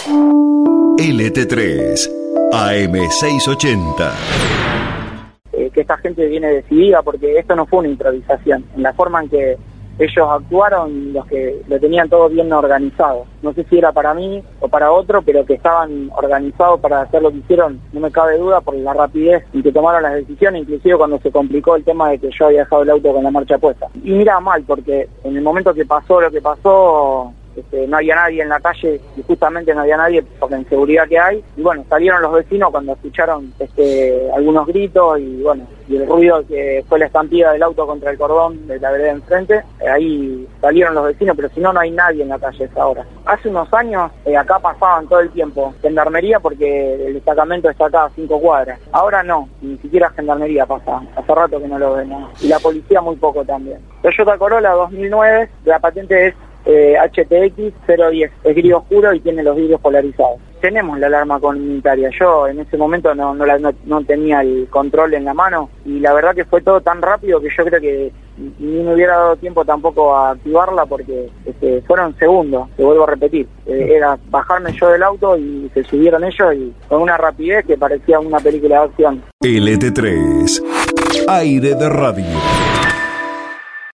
LT3 AM680. Que esta gente viene decidida, porque esto no fue una improvisación. En la forma en que ellos actuaron, los que lo tenían todo bien organizado. No sé si era para mí o para otro, pero que estaban organizados para hacer lo que hicieron, no me cabe duda, por la rapidez en que tomaron las decisiones, inclusive cuando se complicó el tema de que yo había dejado el auto con la marcha puesta. Y mira, mal, porque en el momento que pasó lo que pasó, no había nadie en la calle, y justamente no había nadie por la inseguridad que hay, y bueno, salieron los vecinos cuando escucharon algunos gritos y bueno, y el ruido que fue la estampida del auto contra el cordón de la vereda enfrente, ahí salieron los vecinos, pero si no, no hay nadie en la calle a esa hora. Hace unos años acá pasaban todo el tiempo gendarmería, porque el destacamento está acá a 5 cuadras. Ahora no, ni siquiera gendarmería pasa, hace rato que no lo ven, ¿no? Y la policía muy poco también. Toyota Corolla 2009, la patente es HTX 010, es gris oscuro y tiene los vidrios polarizados. Tenemos la alarma comunitaria. Yo en ese momento no tenía el control en la mano, y la verdad que fue todo tan rápido que yo creo que ni me hubiera dado tiempo tampoco a activarla, porque fueron segundos, te vuelvo a repetir. Era bajarme yo del auto y se subieron ellos, y con una rapidez que parecía una película de acción. LT3, aire de radio.